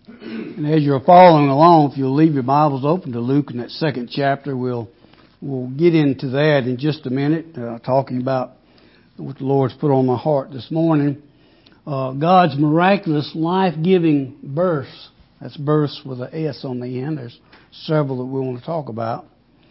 And as you're following along, if you'll leave your Bibles open to Luke in that second chapter, we'll get into that in just a minute, talking about what the Lord's put on my heart this morning. God's miraculous, life-giving births. That's births with an S on the end. There's several that we want to talk about.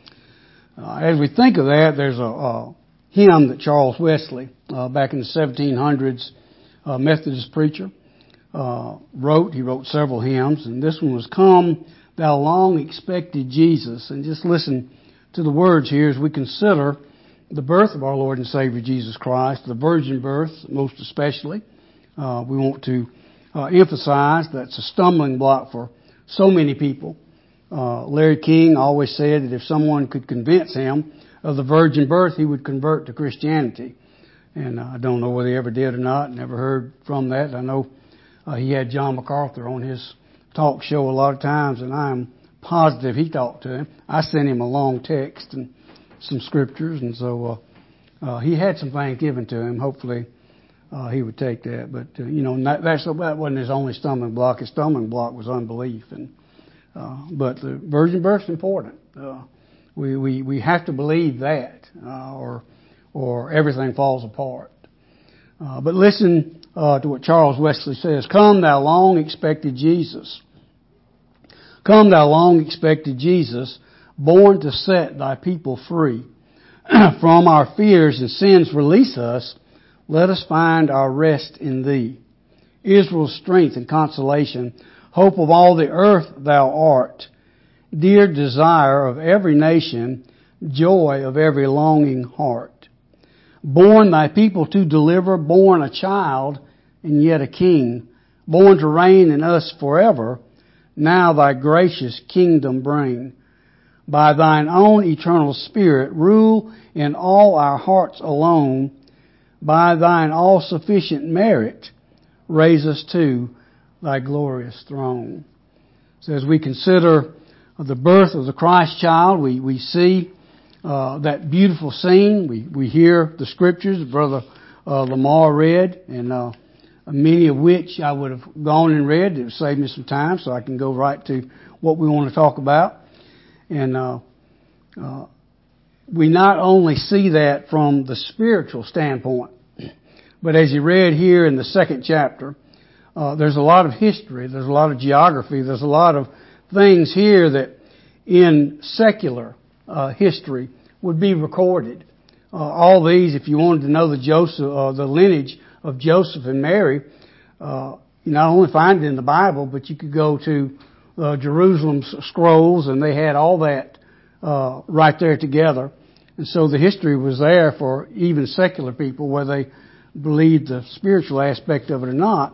As we think of that, there's a hymn that Charles Wesley, back in the 1700s, Methodist preacher, wrote. He wrote several hymns, and this one was "Come, Thou Long Expected Jesus." And just listen to the words here as we consider the birth of our Lord and Savior Jesus Christ, the virgin birth most especially. We want to emphasize that's a stumbling block for so many people. Larry King always said that if someone could convince him of the virgin birth, he would convert to Christianity. And I don't know whether he ever did or not. Never heard from that. I know he had John MacArthur on his talk show a lot of times, and I am positive he talked to him. I sent him a long text and some scriptures, and so he had some things given to him. Hopefully he would take that. But, that wasn't his only stumbling block. His stumbling block was unbelief. But the virgin birth is important. We have to believe that, or everything falls apart. But listen to what Charles Wesley says. "Come, thou long expected Jesus. Come, thou long expected Jesus, born to set thy people free. From our fears and sins release us. Let us find our rest in thee. Israel's strength and consolation, hope of all the earth thou art. Dear desire of every nation, joy of every longing heart. Born thy people to deliver, born a child and yet a king, born to reign in us forever, now thy gracious kingdom bring. By thine own eternal Spirit, rule in all our hearts alone. By thine all-sufficient merit, raise us to thy glorious throne." So as we consider the birth of the Christ child, we see that beautiful scene. We hear the scriptures Brother Lamar read, and many of which I would have gone and read. It would save me some time, so I can go right to what we want to talk about. And we not only see that from the spiritual standpoint, but as you read here in the second chapter, there's a lot of history, there's a lot of geography, there's a lot of things here that in secular history would be recorded. All these, if you wanted to know the lineage of Joseph and Mary, you not only find it in the Bible, but you could go to Jerusalem's scrolls, and they had all that right there together. And so the history was there for even secular people, whether they believed the spiritual aspect of it or not,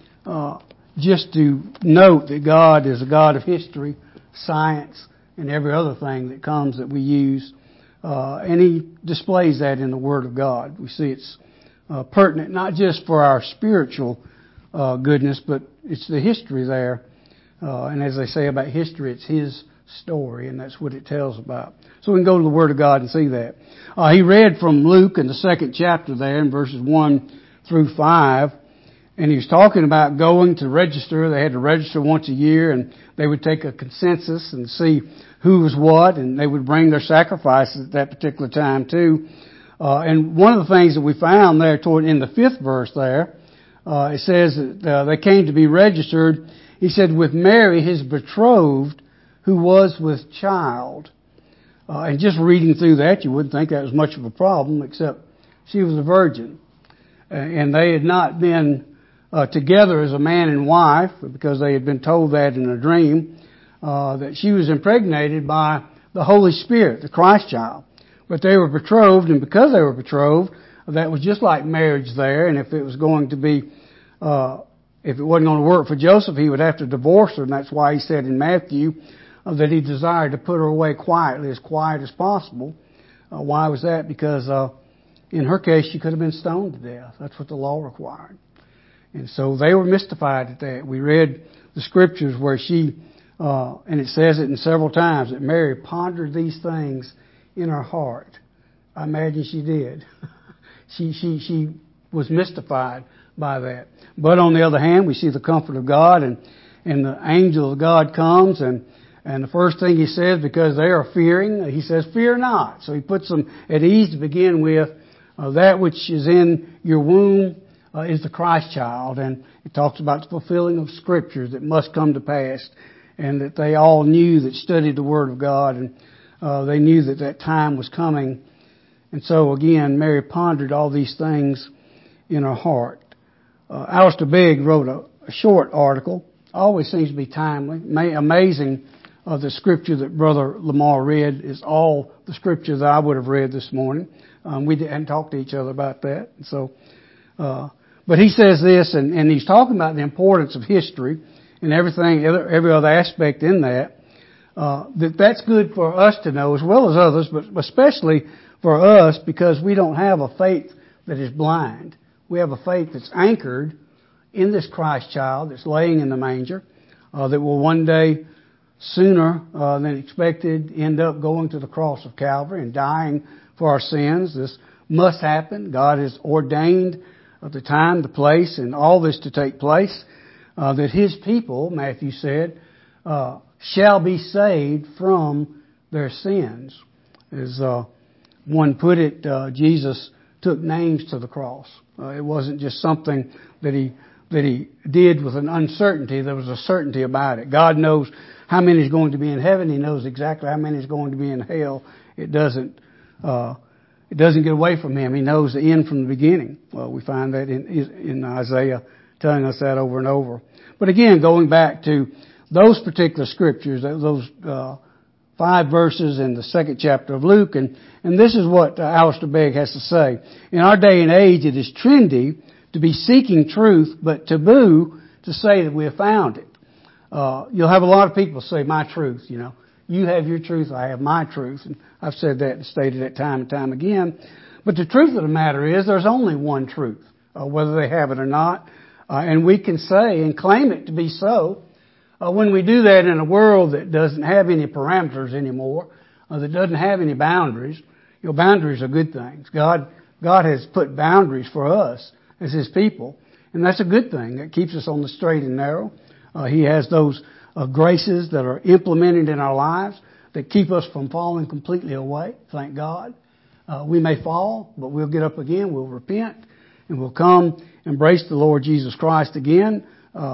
just to note that God is a God of history, science, and every other thing that comes that we use. And He displays that in the Word of God. We see it's pertinent not just for our spiritual goodness, but it's the history there. And as they say about history, it's His story, and that's what it tells about. So we can go to the Word of God and see that. He read from Luke in the second chapter there in verses 1 through 5, and he was talking about going to register. They had to register once a year, and they would take a consensus and see who was what, and they would bring their sacrifices at that particular time too. And one of the things that we found there in the 5th verse there, it says that they came to be registered. He said, with Mary, his betrothed, who was with child. And just reading through that, you wouldn't think that was much of a problem, except she was a virgin. And they had not been together as a man and wife, because they had been told that in a dream, that she was impregnated by the Holy Spirit, the Christ child. But they were betrothed, and because they were betrothed, that was just like marriage there. And if it was going to be, if it wasn't going to work for Joseph, he would have to divorce her. And that's why he said in Matthew that he desired to put her away quietly, as quiet as possible. Why was that? Because in her case, she could have been stoned to death. That's what the law required. And so they were mystified at that. We read the scriptures where she, and it says it in several times, that Mary pondered these things in her heart. I imagine she did. She was mystified by that. But on the other hand, we see the comfort of God, and and the angel of God comes, and the first thing he says, because they are fearing, he says, "Fear not." So he puts them at ease to begin with. That which is in your womb is the Christ child, and it talks about the fulfilling of scriptures that must come to pass, and that they all knew that studied the Word of God, and they knew that that time was coming. And so again, Mary pondered all these things in her heart. Alistair Begg wrote a short article. Always seems to be timely. Amazing. The scripture that Brother Lamar read is all the scripture that I would have read this morning. We hadn't talked to each other about that. So, but he says this, and he's talking about the importance of history and everything, every other aspect in that. That's good for us to know as well as others, but especially for us, because we don't have a faith that is blind. We have a faith that's anchored in this Christ child that's laying in the manger, that will one day, sooner than expected, end up going to the cross of Calvary and dying for our sins. This must happen. God has ordained the time, the place, and all this to take place, that His people, Matthew said, shall be saved from their sins. As one put it, Jesus took names to the cross. It wasn't just something that he did with an uncertainty. There was a certainty about it. God knows how many is going to be in heaven. He knows exactly how many is going to be in hell. It doesn't get away from Him. He knows the end from the beginning. Well, we find that in Isaiah telling us that over and over. But again, going back to those particular scriptures, those 5 verses in the 2nd chapter of Luke, and this is what Alistair Begg has to say. In our day and age, it is trendy to be seeking truth, but taboo to say that we have found it. You'll have a lot of people say, "My truth," you know. You have your truth, I have my truth. And I've said that and stated that time and time again. But the truth of the matter is there's only one truth, whether they have it or not. And we can say and claim it to be so. When we do that in a world that doesn't have any parameters anymore, that doesn't have any boundaries, boundaries are good things. God has put boundaries for us as His people. And that's a good thing. That keeps us on the straight and narrow. He has those graces that are implemented in our lives that keep us from falling completely away. Thank God. We may fall, but we'll get up again. We'll repent, and we'll come embrace the Lord Jesus Christ again,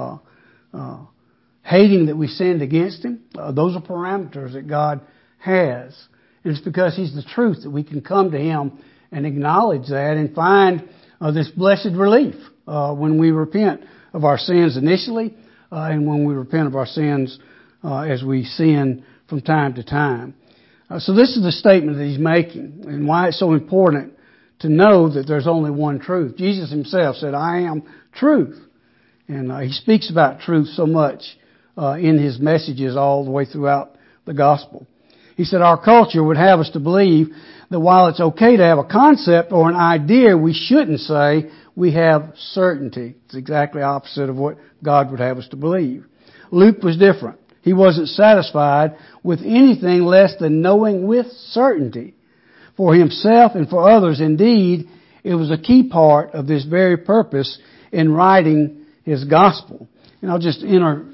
hating that we sinned against Him. Those are parameters that God has. And it's because He's the truth that we can come to Him and acknowledge that and find this blessed relief when we repent of our sins initially, and when we repent of our sins as we sin from time to time. So this is the statement that He's making, and why it's so important to know that there's only one truth. Jesus Himself said, "I am truth." And He speaks about truth so much in His messages all the way throughout the gospel. He said our culture would have us to believe that while it's okay to have a concept or an idea, we shouldn't say we have certainty. It's exactly opposite of what God would have us to believe. Luke was different. He wasn't satisfied with anything less than knowing with certainty. For himself and for others, indeed, it was a key part of this very purpose in writing his gospel. And I'll just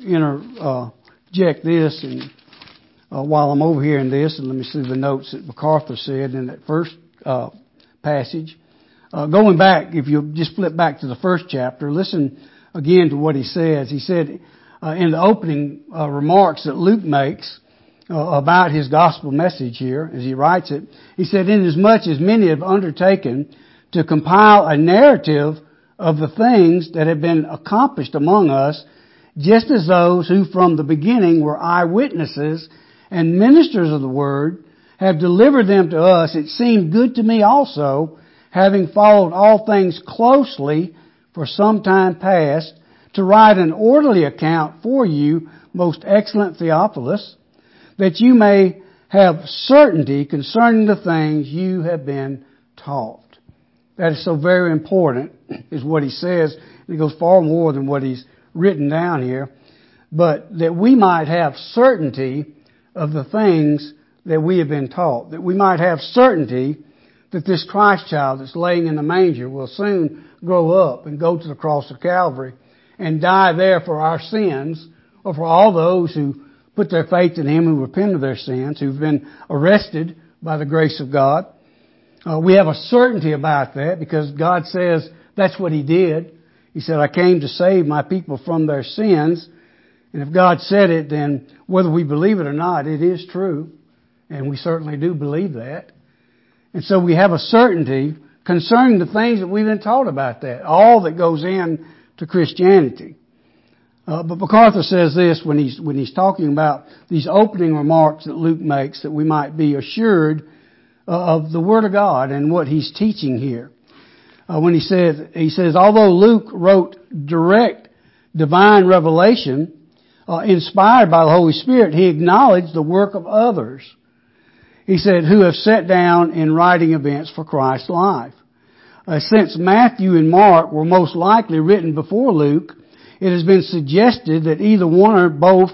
interject this, and while I'm over here in this, and let me see the notes that MacArthur said in that first passage. Going back, if you just flip back to the first chapter, listen again to what he says. He said in the opening remarks that Luke makes about his gospel message here, as he writes it, he said, "Inasmuch as many have undertaken to compile a narrative of the things that have been accomplished among us, just as those who from the beginning were eyewitnesses and ministers of the word have delivered them to us, it seemed good to me also, having followed all things closely for some time past, to write an orderly account for you, most excellent Theophilus, that you may have certainty concerning the things you have been taught." That is so very important, is what he says. It goes far more than what he's written down here. But that we might have certainty of the things that we have been taught. That we might have certainty that this Christ child that's laying in the manger will soon grow up and go to the cross of Calvary and die there for our sins or for all those who put their faith in Him, who repent of their sins, who've been arrested by the grace of God. We have a certainty about that because God says that's what He did. He said, I came to save my people from their sins. And if God said it, then whether we believe it or not, it is true. And we certainly do believe that. And so we have a certainty concerning the things that we've been taught about that, all that goes in to Christianity. But MacArthur says this when he's talking about these opening remarks that Luke makes, that we might be assured of the Word of God and what he's teaching here. When he says, although Luke wrote direct divine revelation, inspired by the Holy Spirit, he acknowledged the work of others. He said, who have set down in writing events for Christ's life. Since Matthew and Mark were most likely written before Luke, it has been suggested that either one or both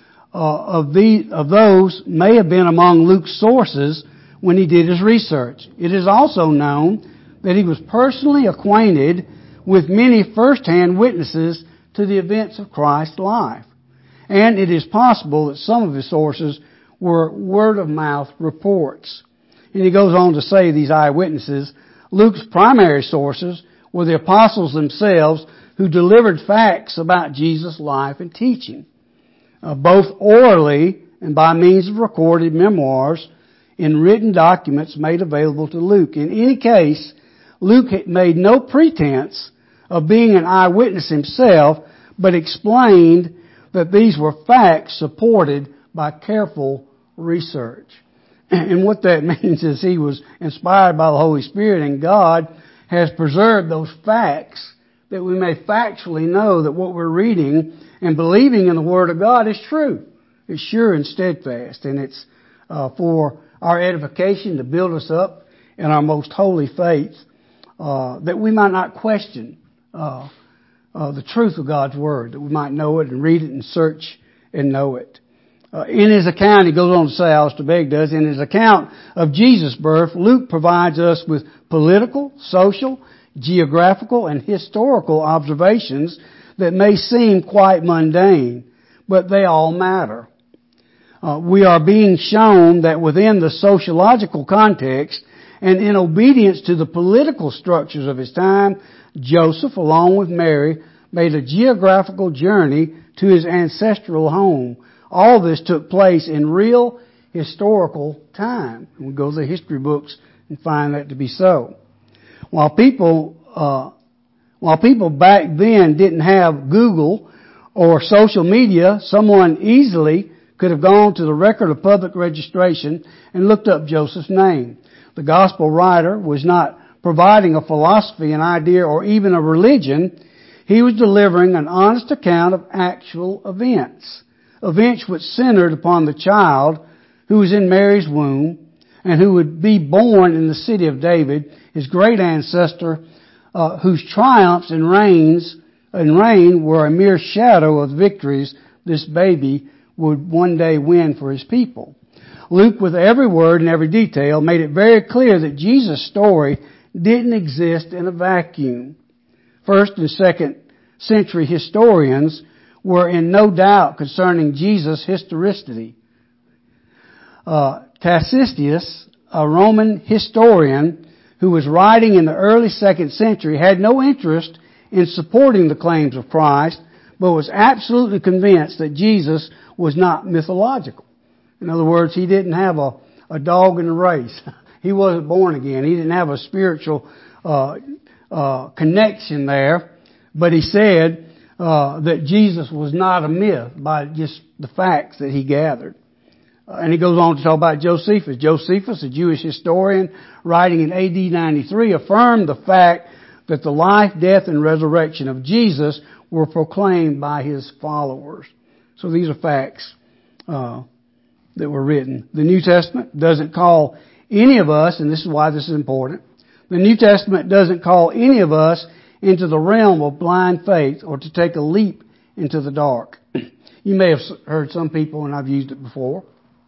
of those may have been among Luke's sources when he did his research. It is also known that he was personally acquainted with many first-hand witnesses to the events of Christ's life. And it is possible that some of his sources were word-of-mouth reports. And he goes on to say, these eyewitnesses, Luke's primary sources were the apostles themselves who delivered facts about Jesus' life and teaching, both orally and by means of recorded memoirs in written documents made available to Luke. In any case, Luke had made no pretense of being an eyewitness himself, but explained that these were facts supported by careful research. And what that means is he was inspired by the Holy Spirit, and God has preserved those facts that we may factually know that what we're reading and believing in the Word of God is true. It's sure and steadfast, and it's for our edification, to build us up in our most holy faith, that we might not question the truth of God's Word, that we might know it and read it and search and know it. In his account, he goes on to say, Alistair Begg does, in his account of Jesus' birth, Luke provides us with political, social, geographical, and historical observations that may seem quite mundane, but they all matter. We are being shown that within the sociological context and in obedience to the political structures of his time, Joseph, along with Mary, made a geographical journey to his ancestral home. All this took place in real historical time. And we go to the history books and find that to be so. While people back then didn't have Google or social media, someone easily could have gone to the record of public registration and looked up Joseph's name. The gospel writer was not providing a philosophy, an idea, or even a religion. He was delivering an honest account of actual events which centered upon the child who was in Mary's womb and who would be born in the city of David, his great ancestor, whose triumphs and reign were a mere shadow of the victories this baby would one day win for his people. Luke, with every word and every detail, made it very clear that Jesus' story didn't exist in a vacuum. First and second century historians were in no doubt concerning Jesus' historicity. Tacitus, a Roman historian who was writing in the early 2nd century, had no interest in supporting the claims of Christ, but was absolutely convinced that Jesus was not mythological. In other words, he didn't have a dog in the race. He wasn't born again. He didn't have a spiritual connection there. But he said that Jesus was not a myth by just the facts that he gathered. And he goes on to talk about Josephus. Josephus, a Jewish historian, writing in AD 93, affirmed the fact that the life, death, and resurrection of Jesus were proclaimed by his followers. So these are facts that were written. The New Testament doesn't call any of us, and this is why this is important, the New Testament doesn't call any of us into the realm of blind faith or to take a leap into the dark. You may have heard some people, and I've used it before.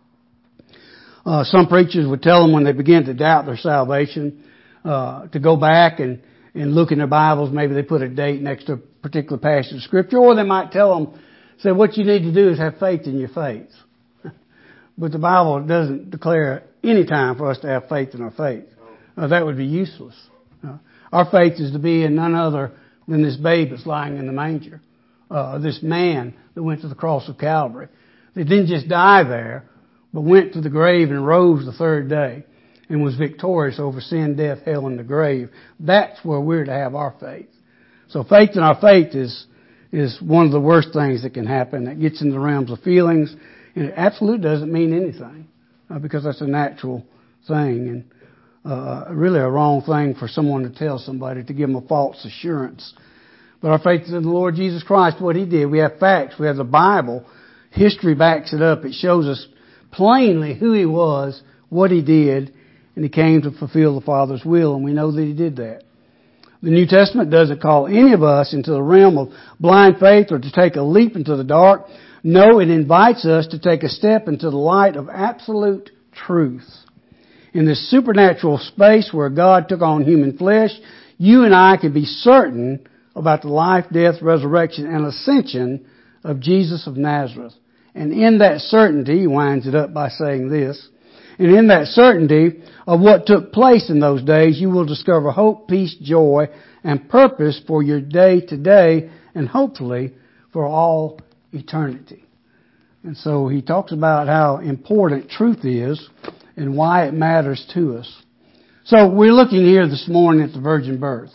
Some preachers would tell them when they begin to doubt their salvation to go back and look in their Bibles. Maybe they put a date next to a particular passage of Scripture, or they might tell them said what you need to do is have faith in your faith. But the Bible doesn't declare any time for us to have faith in our faith. That would be useless. Our faith is to be in none other than this babe that's lying in the manger. This man that went to the cross of Calvary. They didn't just die there, but went to the grave and rose the third day and was victorious over sin, death, hell, and the grave. That's where we're to have our faith. So faith in our faith is one of the worst things that can happen. That gets into the realms of feelings, and it absolutely doesn't mean anything because that's a natural thing and really a wrong thing for someone to tell somebody, to give them a false assurance. But our faith is in the Lord Jesus Christ, what He did. We have facts. We have the Bible. History backs it up. It shows us plainly who He was, what He did, and He came to fulfill the Father's will, and we know that He did that. The New Testament doesn't call any of us into the realm of blind faith or to take a leap into the dark. No, it invites us to take a step into the light of absolute truth. In this supernatural space where God took on human flesh, you and I can be certain about the life, death, resurrection, and ascension of Jesus of Nazareth. And in that certainty, he winds it up by saying this, and in that certainty of what took place in those days, you will discover hope, peace, joy, and purpose for your day to day, and hopefully for all eternity. And so he talks about how important truth is and why it matters to us. So we're looking here this morning at the virgin birth.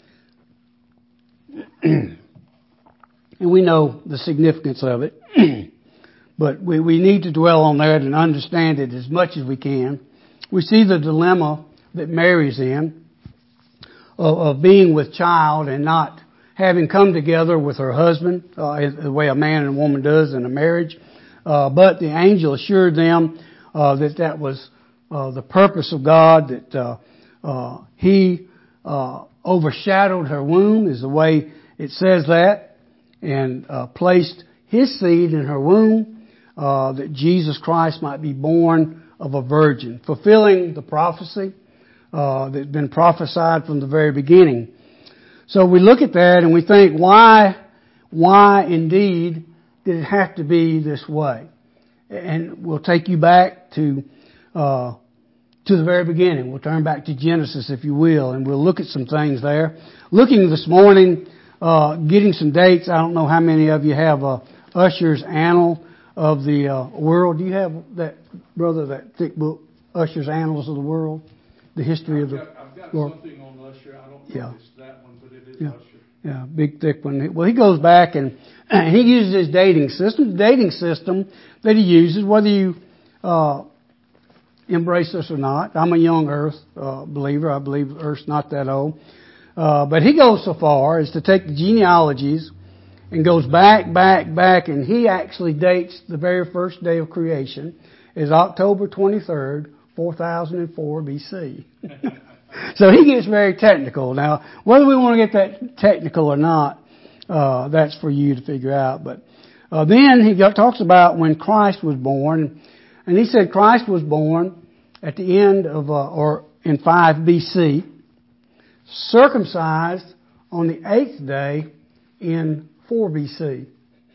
And we know the significance of it. But we need to dwell on that and understand it as much as we can. We see the dilemma that Mary's in of being with child and not having come together with her husband the way a man and a woman does in a marriage. But the angel assured them that was the purpose of God, that He overshadowed her womb, is the way it says that, and placed His seed in her womb, that Jesus Christ might be born of a virgin, fulfilling the prophecy that's been prophesied from the very beginning. So we look at that and we think, why indeed did it have to be this way? And we'll take you back to the very beginning. We'll turn back to Genesis, if you will, and we'll look at some things there. Looking this morning, getting some dates. I don't know how many of you have Ussher's Annal of the World. Do you have that, brother, that thick book, Ussher's Annals of the World? The history of the world. I've got something on Ussher. I don't know if it's that one, but it is yeah. Ussher. Yeah, big thick one. Well, he goes back and he uses his dating system. The dating system that he uses, whether you embrace this or not. I'm a young Earth believer. I believe Earth's not that old. But he goes so far as to take the genealogies and goes back, and he actually dates the very first day of creation as October 23rd, 4004 BC. So he gets very technical. Now, whether we want to get that technical or not, that's for you to figure out. But then he talks about when Christ was born, and he said Christ was born at the end of, or in 5 BC, circumcised on the 8th day in 4 BC.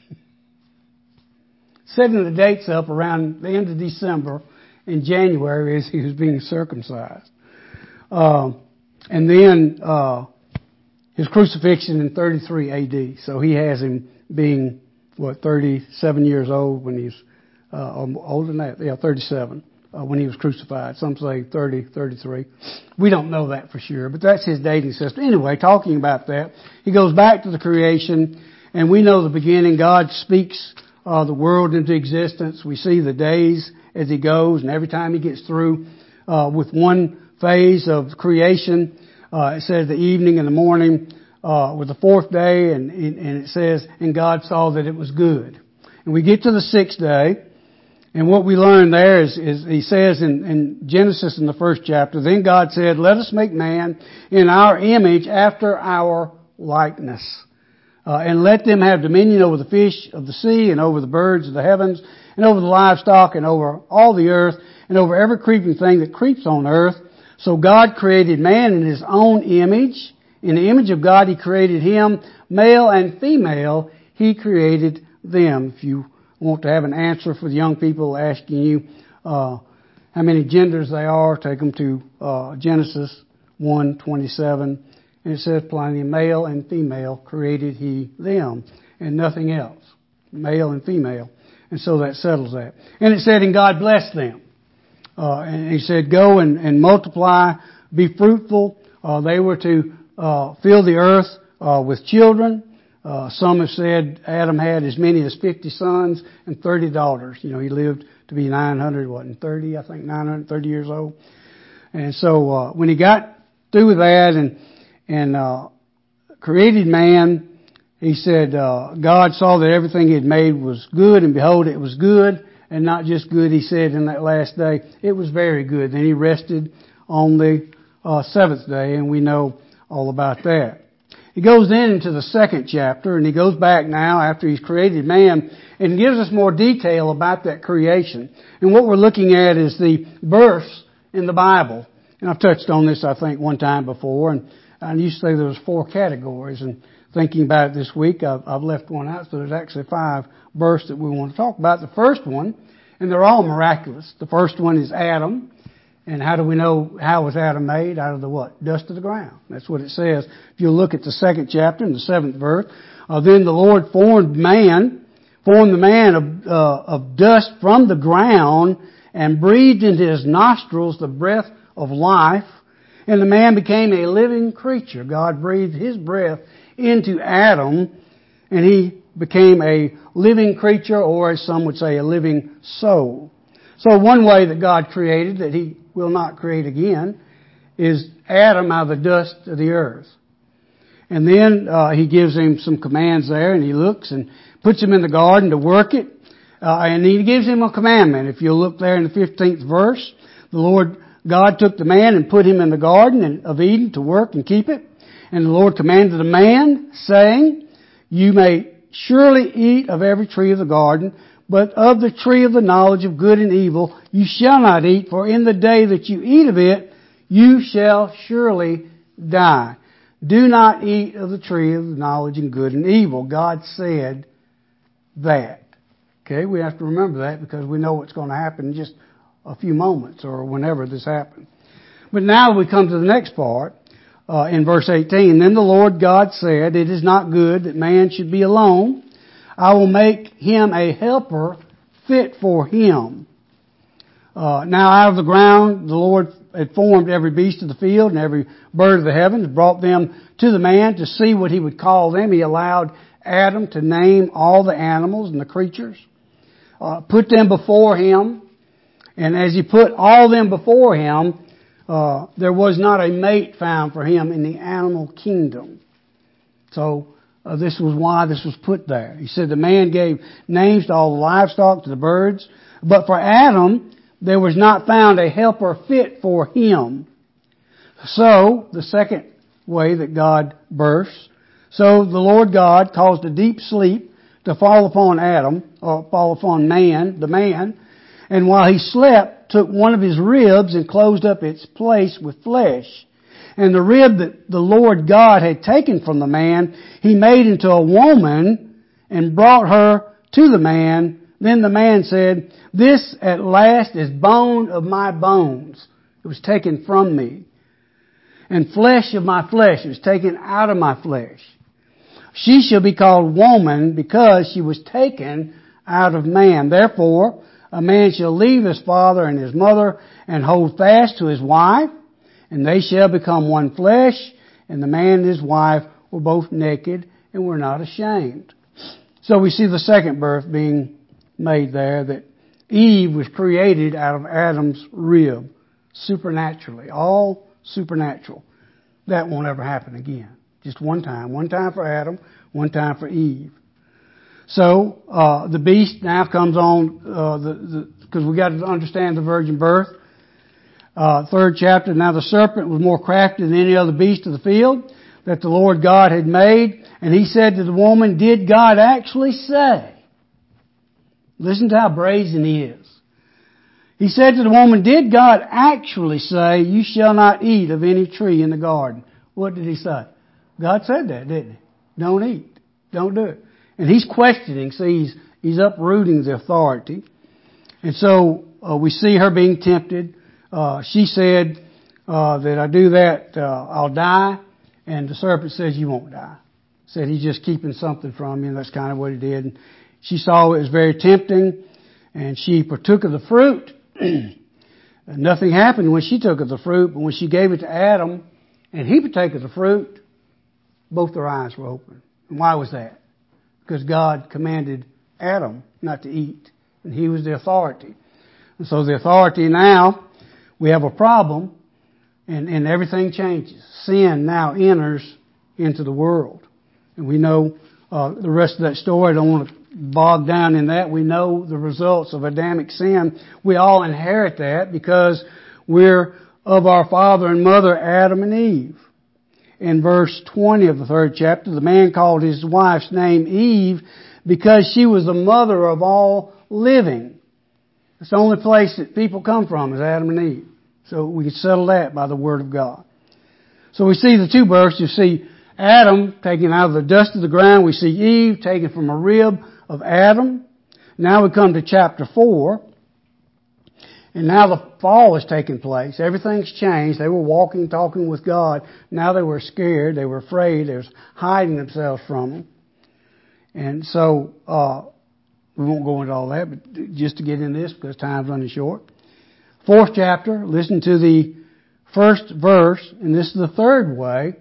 Setting the dates up around the end of December and January as he was being circumcised. And then his crucifixion in 33 AD. So he has him being, 37 years old when he's, older than that, 37, when he was crucified. Some say 30, 33. We don't know that for sure, but that's his dating system. Anyway, talking about that, he goes back to the creation, and we know the beginning. God speaks the world into existence. We see the days as he goes, and every time he gets through with one phase of creation, it says the evening and the morning was the 4th day, and it says, and God saw that it was good. And we get to the 6th day, and what we learn there is he says in Genesis in the 1st chapter, then God said, let us make man in our image after our likeness. And let them have dominion over the fish of the sea and over the birds of the heavens and over the livestock and over all the earth and over every creeping thing that creeps on earth. So God created man in His own image. In the image of God He created him. Male and female He created them. If you want to have an answer for the young people asking you how many genders they are, take them to Genesis 1:27, and it says plainly, male and female created He them, and nothing else. Male and female. And so that settles that. And it said, and God blessed them. And He said, go and multiply, be fruitful. They were to fill the earth with children. Some have said Adam had as many as 50 sons and 30 daughters. He lived to be 930 years old. And so when he got through with that and created man, he said, God saw that everything He had made was good, and behold, it was good, and not just good, He said in that last day, it was very good. Then He rested on the seventh day, and we know all about that. He goes then into the second chapter, and he goes back now after he's created man, and gives us more detail about that creation. And what we're looking at is the births in the Bible. And I've touched on this, I think, one time before, and I used to say there was 4 categories, and thinking about it this week, I've left one out, so there's actually 5 births that we want to talk about. The first one, and they're all miraculous. The first one is Adam. And how do we know how was Adam made? Out of the what? Dust of the ground. That's what it says. If you look at the second chapter in the 7th verse, then the Lord formed the man of dust from the ground and breathed into his nostrils the breath of life. And the man became a living creature. God breathed His breath into Adam, and he became a living creature, or as some would say, a living soul. So one way that God created that He will not create again is Adam out of the dust of the earth. And then He gives him some commands there, and he looks and puts him in the garden to work it. And He gives him a commandment. If you'll look there in the 15th verse, the Lord God took the man and put him in the garden of Eden to work and keep it. And the Lord commanded the man, saying, you may surely eat of every tree of the garden, but of the tree of the knowledge of good and evil you shall not eat, for in the day that you eat of it, you shall surely die. Do not eat of the tree of the knowledge of good and evil. God said that. Okay, we have to remember that because we know what's going to happen in just a few moments or whenever this happens. But now we come to the next part. In verse 18, then the Lord God said, it is not good that man should be alone. I will make him a helper fit for him. Now out of the ground the Lord had formed every beast of the field and every bird of the heavens, brought them to the man to see what he would call them. He allowed Adam to name all the animals and the creatures, put them before him. And as he put all them before him, there was not a mate found for him in the animal kingdom. So this was why this was put there. He said the man gave names to all the livestock, to the birds. But for Adam, there was not found a helper fit for him. So, the second way that God bursts. So the Lord God caused a deep sleep to fall upon Adam, or fall upon man, the man. And while he slept, took one of his ribs and closed up its place with flesh. And the rib that the Lord God had taken from the man, He made into a woman and brought her to the man. Then the man said, this at last is bone of my bones. It was taken from me. And flesh of my flesh. It was taken out of my flesh. She shall be called woman because she was taken out of man. Therefore, a man shall leave his father and his mother and hold fast to his wife, and they shall become one flesh, and the man and his wife were both naked and were not ashamed. So we see the second birth being made there, that Eve was created out of Adam's rib, supernaturally, all supernatural. That won't ever happen again. Just one time for Adam, one time for Eve. So, the beast now comes on, because we got to understand the virgin birth. 3rd chapter, now the serpent was more crafty than any other beast of the field that the Lord God had made. And he said to the woman, did God actually say? Listen to how brazen he is. He said to the woman, did God actually say, you shall not eat of any tree in the garden? What did He say? God said that, didn't He? Don't eat. Don't do it. And he's questioning. See, he's uprooting the authority. And so we see her being tempted. She said that I do that, I'll die. And the serpent says, you won't die. Said he's just keeping something from you, and that's kind of what he did. And she saw it was very tempting, and she partook of the fruit. Nothing happened when she took of the fruit, but when she gave it to Adam, and he partake of the fruit, both their eyes were open. And why was that? Because God commanded Adam not to eat, and he was the authority. And so the authority now, we have a problem, and everything changes. Sin now enters into the world. And we know the rest of that story. I don't want to bog down in that. We know the results of Adamic sin. We all inherit that because we're of our father and mother, Adam and Eve. In verse 20 of the 3rd chapter, the man called his wife's name Eve because she was the mother of all living. It's the only place that people come from is Adam and Eve. So we can settle that by the Word of God. So we see the two births. You see Adam taken out of the dust of the ground. We see Eve taken from a rib of Adam. Now we come to chapter 4. And now the fall has taken place. Everything's changed. They were walking, talking with God. Now they were scared. They were afraid. They were hiding themselves from Him. And so, we won't go into all that, but just to get in this because time's running short. 4th chapter, listen to the first verse, and this is the third way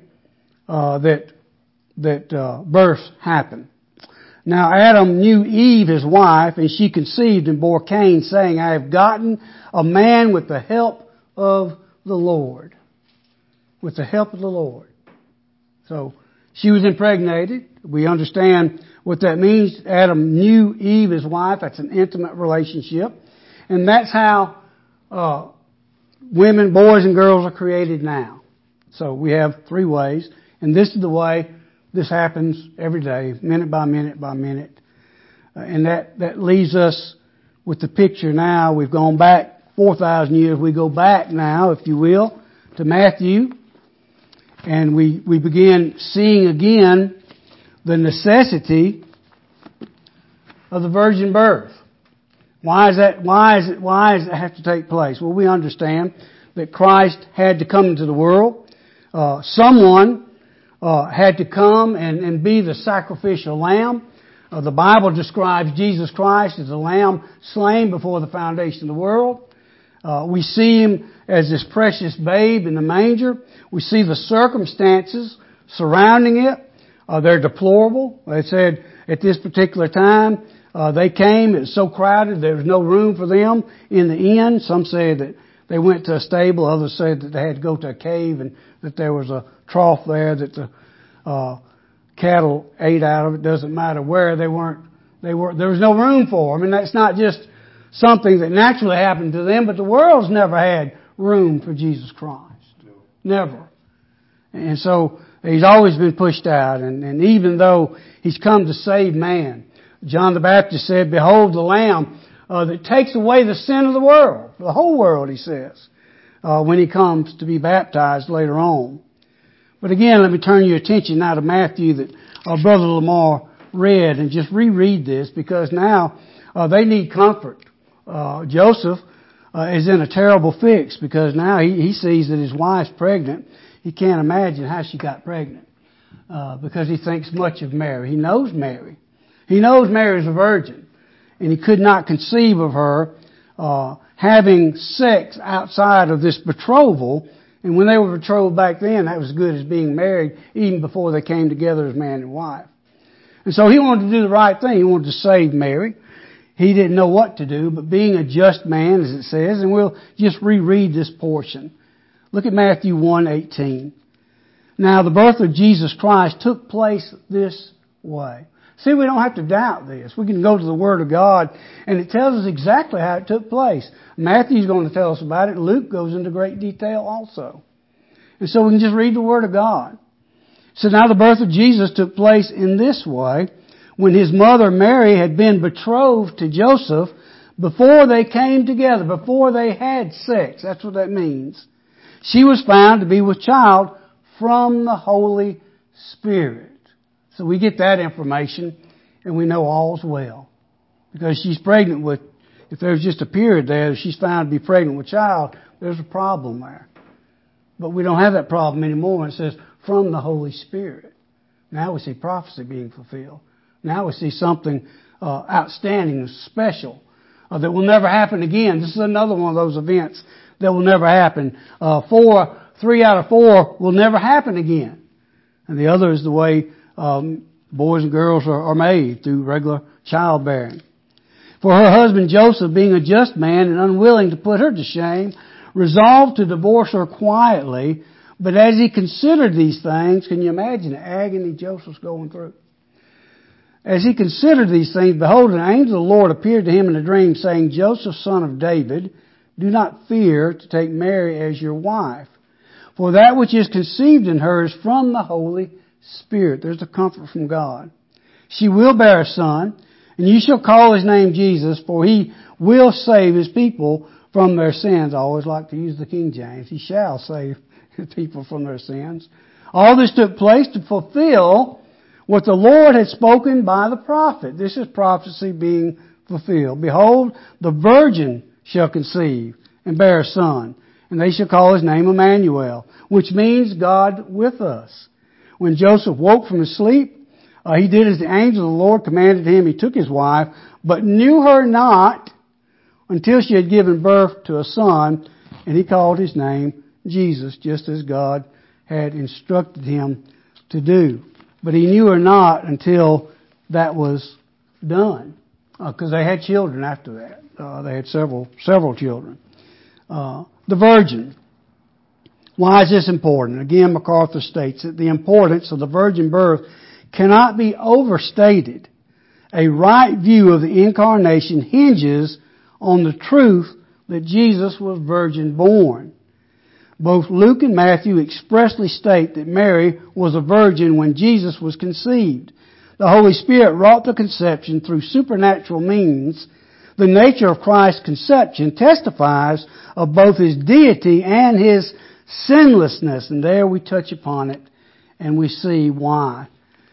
that births happen. Now Adam knew Eve, his wife, and she conceived and bore Cain, saying, I have gotten a man with the help of the Lord. With the help of the Lord. So she was impregnated. We understand what that means. Adam knew Eve, his wife. That's an intimate relationship. And that's how women, boys, and girls are created now. So we have 3 ways. And this is the way this happens every day, minute by minute by minute. And that leaves us with the picture now. We've gone back 4,000 years. We go back now, if you will, to Matthew. And we begin seeing again the necessity of the virgin birth. Why does it have to take place? Well, we understand that Christ had to come into the world. Someone had to come and be the sacrificial lamb. The Bible describes Jesus Christ as a lamb slain before the foundation of the world. We see Him as this precious babe in the manger. We see the circumstances surrounding it. They're deplorable. They said at this particular time, they came, it was so crowded, there was no room for them in the inn. Some say that they went to a stable, others said that they had to go to a cave and that there was a trough there that the cattle ate out of. It doesn't matter where there was no room for them. And that's not just something that naturally happened to them, but the world's never had room for Jesus Christ. Never. And so He's always been pushed out. And even though He's come to save man, John the Baptist said, behold the Lamb that takes away the sin of the world. The whole world, he says, when He comes to be baptized later on. But again, let me turn your attention now to Matthew that Brother Lamar read, and just reread this because now they need comfort. Joseph is in a terrible fix because now he sees that his wife's pregnant. He can't imagine how she got pregnant because he thinks much of Mary. He knows Mary. He knows Mary's a virgin, and he could not conceive of her having sex outside of this betrothal. And when they were betrothed back then, that was as good as being married, even before they came together as man and wife. And so he wanted to do the right thing. He wanted to save Mary. He didn't know what to do, but being a just man, as it says, and we'll just reread this portion. Look at Matthew 1:18. Now the birth of Jesus Christ took place this way. See, we don't have to doubt this. We can go to the Word of God, and it tells us exactly how it took place. Matthew's going to tell us about it. Luke goes into great detail also. And so we can just read the Word of God. So now the birth of Jesus took place in this way. When His mother Mary had been betrothed to Joseph, before they came together, before they had sex, that's what that means, she was found to be with child from the Holy Spirit. So we get that information and we know all's well. Because she's pregnant with, if there's just a period there, if she's found to be pregnant with child, there's a problem there. But we don't have that problem anymore. It says, from the Holy Spirit. Now we see prophecy being fulfilled. Now we see something outstanding and special that will never happen again. This is another one of those events that will never happen. 3 out of 4 will never happen again. And the other is the way boys and girls are made, through regular childbearing. For her husband Joseph, being a just man and unwilling to put her to shame, resolved to divorce her quietly. But as he considered these things, can you imagine the agony Joseph's going through? As he considered these things, behold, an angel of the Lord appeared to him in a dream, saying, Joseph, son of David, do not fear to take Mary as your wife, for that which is conceived in her is from the Holy Spirit. There's the comfort from God. She will bear a son, and you shall call his name Jesus, for he will save his people from their sins. I always like to use the King James. He shall save his people from their sins. All this took place to fulfill what the Lord had spoken by the prophet. This is prophecy being fulfilled. Behold, the virgin shall conceive and bear a son, and they shall call his name Emmanuel, which means God with us. When Joseph woke from his sleep, he did as the angel of the Lord commanded him. He took his wife, but knew her not until she had given birth to a son, and he called his name Jesus, just as God had instructed him to do. But he knew her not until that was done, because they had children after that. They had several children. The virgin. Why is this important? Again, MacArthur states that the importance of the virgin birth cannot be overstated. A right view of the incarnation hinges on the truth that Jesus was virgin born. Both Luke and Matthew expressly state that Mary was a virgin when Jesus was conceived. The Holy Spirit wrought the conception through supernatural means. The nature of Christ's conception testifies of both His deity and His sinlessness. And there we touch upon it and we see why.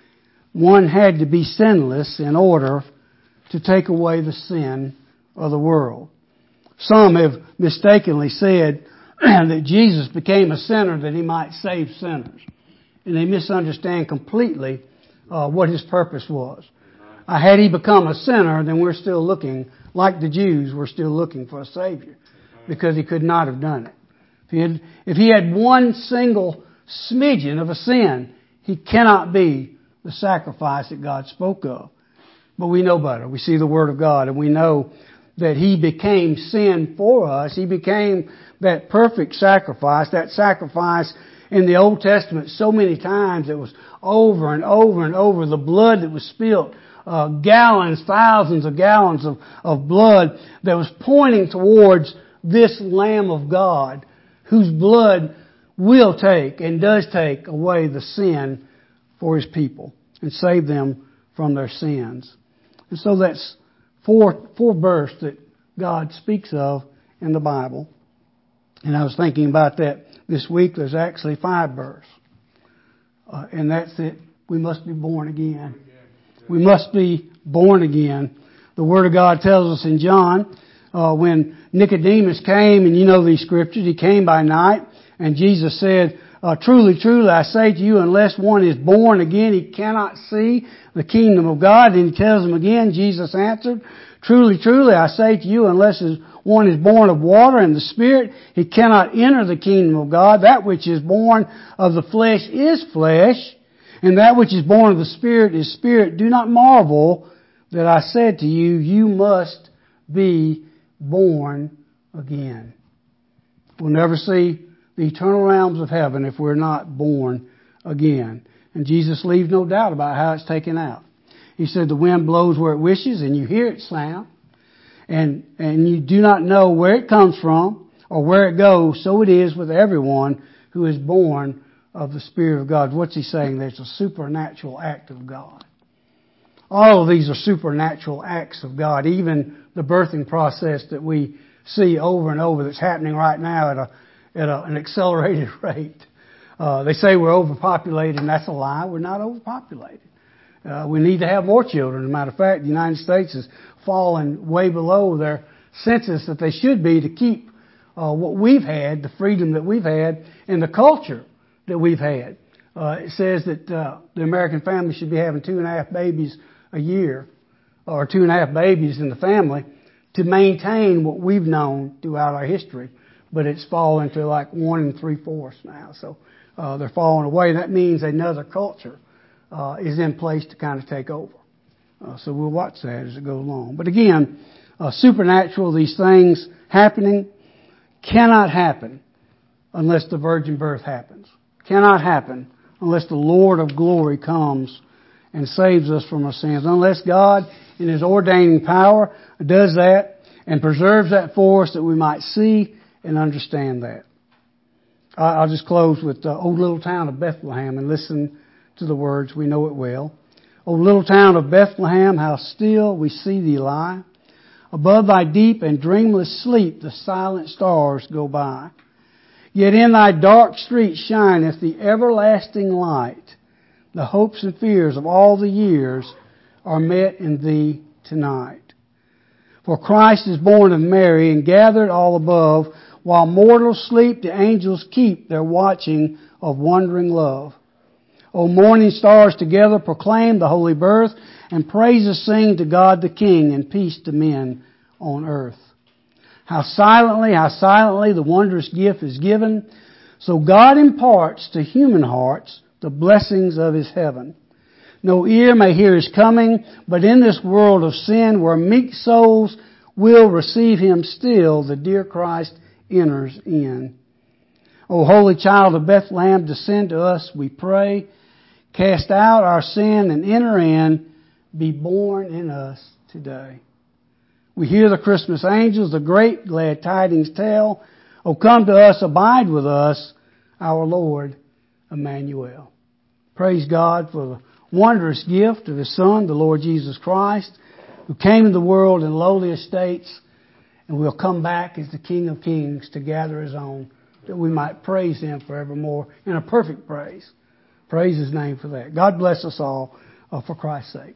One had to be sinless in order to take away the sin of the world. Some have mistakenly said that Jesus became a sinner that He might save sinners. And they misunderstand completely what His purpose was. Had He become a sinner, then we're still looking, like the Jews, we're still looking for a Savior. Because He could not have done it. If He had one single smidgen of a sin, He cannot be the sacrifice that God spoke of. But we know better. We see the Word of God and we know that He became sin for us. He became that perfect sacrifice, that sacrifice in the Old Testament so many times. It was over and over and over. The blood that was spilt, gallons, thousands of gallons of blood that was pointing towards this Lamb of God whose blood will take and does take away the sin for His people and save them from their sins. And so that's four births that God speaks of in the Bible. And I was thinking about that this week. There's actually 5 births. And that's it. We must be born again. We must be born again. The Word of God tells us in John, when Nicodemus came, and you know these scriptures, he came by night, and Jesus said, truly, truly, I say to you, unless one is born again, he cannot see the kingdom of God. And he tells him again, Jesus answered, truly, truly, I say to you, unless one is born of water and the Spirit, he cannot enter the kingdom of God. That which is born of the flesh is flesh, and that which is born of the Spirit is spirit. Do not marvel that I said to you, you must be born again. We'll never see the eternal realms of heaven if we're not born again. And Jesus leaves no doubt about how it's taken out. He said the wind blows where it wishes and you hear its sound. And you do not know where it comes from or where it goes. So it is with everyone who is born of the Spirit of God. What's He saying? There's a supernatural act of God. All of these are supernatural acts of God. Even the birthing process that we see over and over that's happening right now at an accelerated rate. They say we're overpopulated, and that's a lie. We're not overpopulated. We need to have more children. As a matter of fact, the United States has fallen way below their census that they should be to keep what we've had, the freedom that we've had, and the culture that we've had. It says that the American family should be having 2.5 babies a year, or 2.5 babies in the family, to maintain what we've known throughout our history. But it's fallen to like 1 3/4 now. So they're falling away. That means another culture is in place to kind of take over. So we'll watch that as it goes along. But again, supernatural, these things happening cannot happen unless the virgin birth happens. Cannot happen unless the Lord of glory comes and saves us from our sins. Unless God, in His ordaining power, does that and preserves that for us that we might see and understand that. I'll just close with the old little town of Bethlehem and listen to the words. We know it well. O little town of Bethlehem, how still we see thee lie. Above thy deep and dreamless sleep the silent stars go by. Yet in thy dark street shineth the everlasting light. The hopes and fears of all the years are met in thee tonight. For Christ is born of Mary and gathered all above. While mortals sleep, the angels keep their watching of wondering love. O morning stars together proclaim the holy birth, and praises sing to God the King, and peace to men on earth. How silently the wondrous gift is given, so God imparts to human hearts the blessings of His heaven. No ear may hear His coming, but in this world of sin, where meek souls will receive Him still, the dear Christ enters in. O holy child of Bethlehem, descend to us, we pray. Cast out our sin and enter in. Be born in us today. We hear the Christmas angels, the great glad tidings tell. O come to us, abide with us, our Lord Emmanuel. Praise God for the wondrous gift of His Son, the Lord Jesus Christ, who came into the world in lowly estates and will come back as the King of Kings to gather His own, that we might praise Him forevermore in a perfect praise. Praise His name for that. God bless us all for Christ's sake.